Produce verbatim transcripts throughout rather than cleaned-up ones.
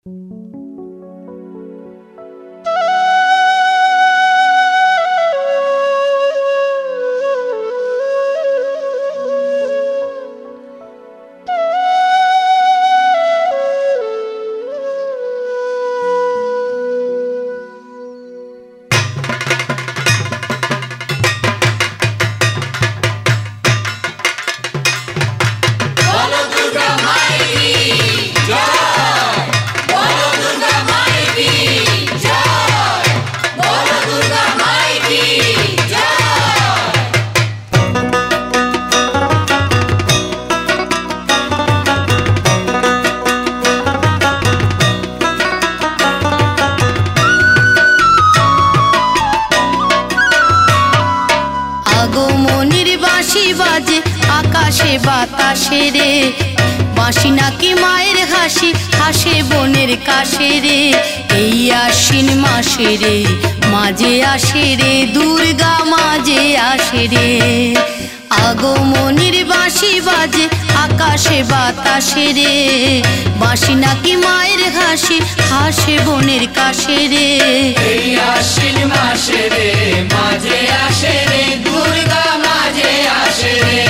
আকাশে বাতাসে রে বাঁশি নাকি মায়ের হাসি হাসে বনের কাশে রে। এই আশ্বিন মাসে রে মাঝে আসে রে দুর্গা মাঝে আসে রে। আগমনীর বাঁশি বাজে আকাশে বাতাসে রে বাঁশি নাকি মায়ের হাসি হাসে বনের কাশে রে। এই আশ্বিন মাসে রে মাঝে আসে রে দুর্গা মাঝে আসে রে।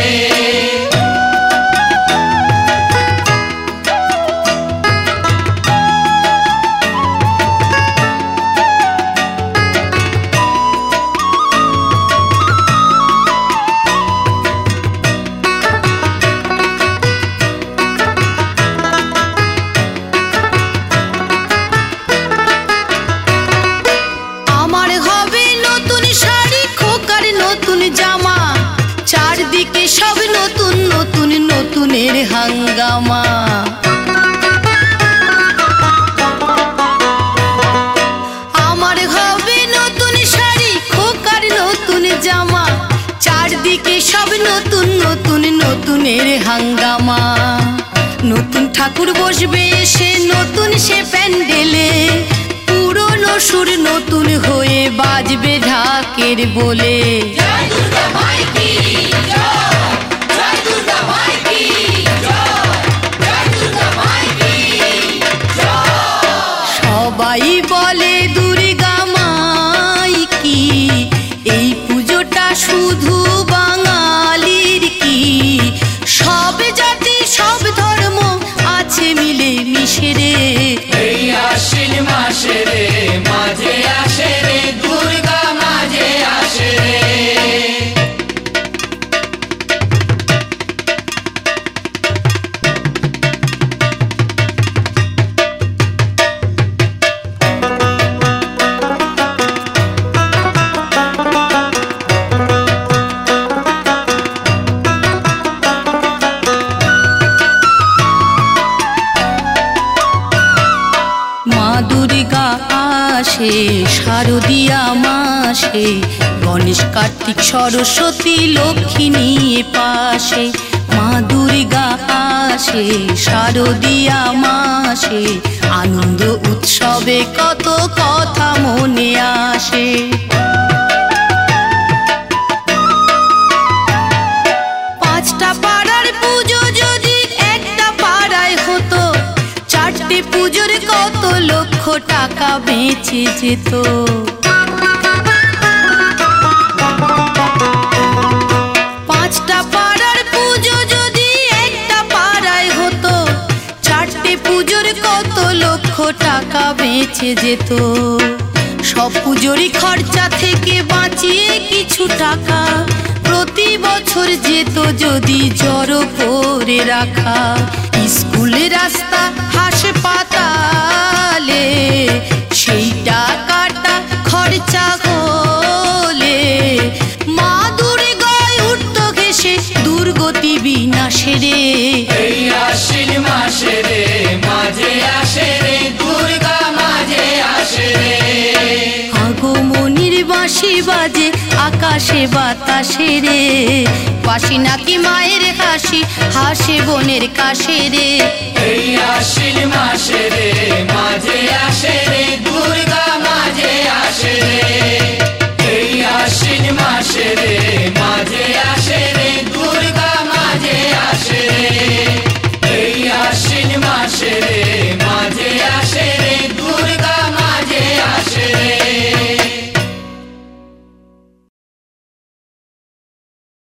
চারদিকে সব নতুন নতুন নতুনের হাঙ্গামা। আমার হবে নতুন শাড়ি খোকার নতুন জামা চারদিকে সব নতুন নতুন নতুনের হাঙ্গামা। নতুন ঠাকুর বসবে এসে নতুন সে প্যান্ডেলে পুরনো সুর নতুন হয়ে বাজবে ঢাকের বলে। সবাই বলে দুর্গা মাই কি এই পুজোটা শুধু বাঙালির কি সব জাতি সব ধর্ম আছে মিলে মিশে রে। এই আশ্বিন মাসে রে মাঝে আসে রে দুর্গা মাঝে আসে রে। আসে শারদিয়া মাসে গণেশ কার্তিক সরস্বতী লক্ষ্মী নিয়ে পাশে। মা দুর্গা আসে শারদিয়া মাসে আনন্দ উৎসবে কত কথা মনে আসে। পাঁচটা পাড়ার পুজো যদি একটা পাড়ায় হতো চারটে পুজোর কত লক্ষ টাকা বেঁচে যেত। পাঁচটা পাড়ার পুজো যদি একটা পাড়ায় হতো চারটে পুজোর কত লক্ষ টাকা বেঁচে যেত। সব পুজোরই খরচা থেকে বাঁচিয়ে কিছু টাকা প্রতি বছর যেত যদি জড়ো করে রাখা। স্কুল রাস্তা হাসপাতালে সেই টাকাটা খরচা হলে মা দুর্গায় উঠত ঘেসে দুর্গতি বিনাশে রে। এই আশ্বিন মাসে রে মাঝে আসে রে দুর্গা মাঝে আসে রে। আগমনীর বাঁশি বাজে আকাশে বাতাসে রে বাঁশি নাকি মায়ের হাসি হাসে বনের কাশে রে। এই আশ্বিন মাসে রে